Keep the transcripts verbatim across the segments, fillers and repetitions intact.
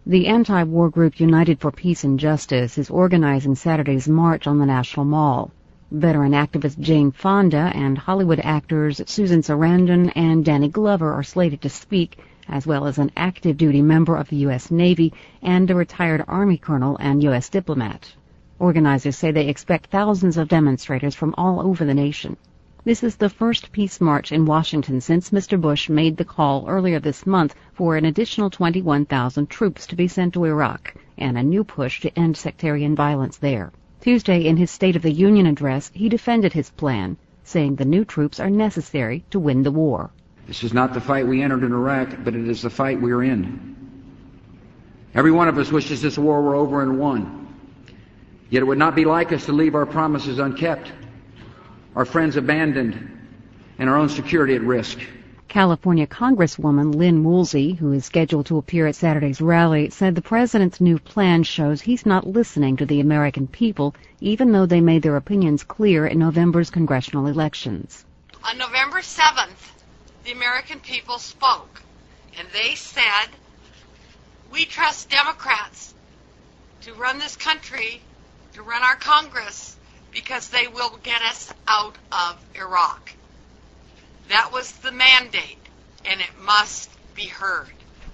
The anti-war group United for Peace and Justice is organizing Saturday's march on the National Mall. Veteran activist Jane Fonda and Hollywood actors Susan Sarandon and Danny Glover are slated to speak, as well as an active-duty member of the U S Navy and a retired Army colonel and U S diplomat. Organizers say they expect thousands of demonstrators from all over the nation. This is the first peace march in Washington since Mister Bush made the call earlier this month for an additional twenty-one thousand troops to be sent to Iraq and a new push to end sectarian violence there. Tuesday, in his State of the Union address, he defended his plan, saying the new troops are necessary to win the war. This is not the fight we entered in Iraq, but it is the fight we are in. Every one of us wishes this war were over and won. Yet it would not be like us to leave our promises unkept, our friends abandoned, and our own security at risk. California Congresswoman Lynn Woolsey, who is scheduled to appear at Saturday's rally, said the president's new plan shows he's not listening to the American people, even though they made their opinions clear in November's congressional elections. On November seventh, the American people spoke, and they said, we trust Democrats to run this country, to run our Congress, because they will get us out of Iraq. That was the mandate, and it must be heard.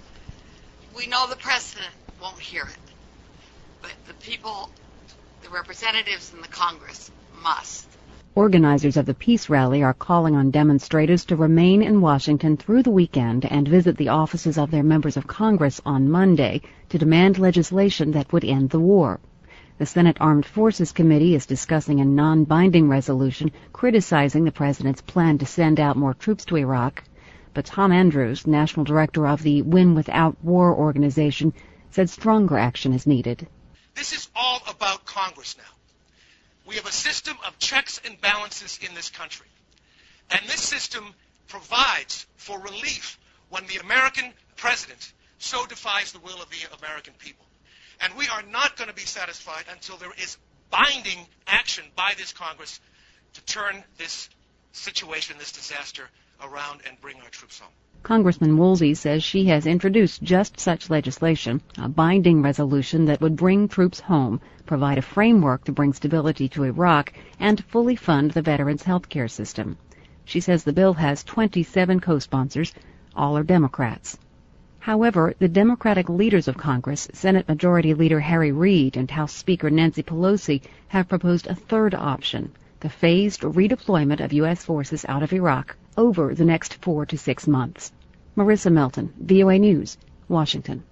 We know the president won't hear it, but the people, the representatives in the Congress, must. Organizers of the peace rally are calling on demonstrators to remain in Washington through the weekend and visit the offices of their members of Congress on Monday to demand legislation that would end the war. The Senate Armed Forces Committee is discussing a non-binding resolution criticizing the president's plan to send out more troops to Iraq. But Tom Andrews, national director of the Win Without War organization, said stronger action is needed. This is all about Congress now. We have a system of checks and balances in this country. And this system provides for relief when the American president so defies the will of the American people. And we are not going to be satisfied until there is binding action by this Congress to turn this situation, this disaster, around and bring our troops home. Congressman Woolsey says she has introduced just such legislation, a binding resolution that would bring troops home, provide a framework to bring stability to Iraq, and fully fund the veterans' health care system. She says the bill has twenty-seven co-sponsors. All are Democrats. However, the Democratic leaders of Congress, Senate Majority Leader Harry Reid and House Speaker Nancy Pelosi, have proposed a third option, the phased redeployment of U S forces out of Iraq over the next four to six months. Marissa Melton, V O A News, Washington.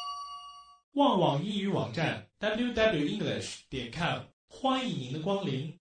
旺网英语网站 double u double u double u 点 com 欢迎您的光临。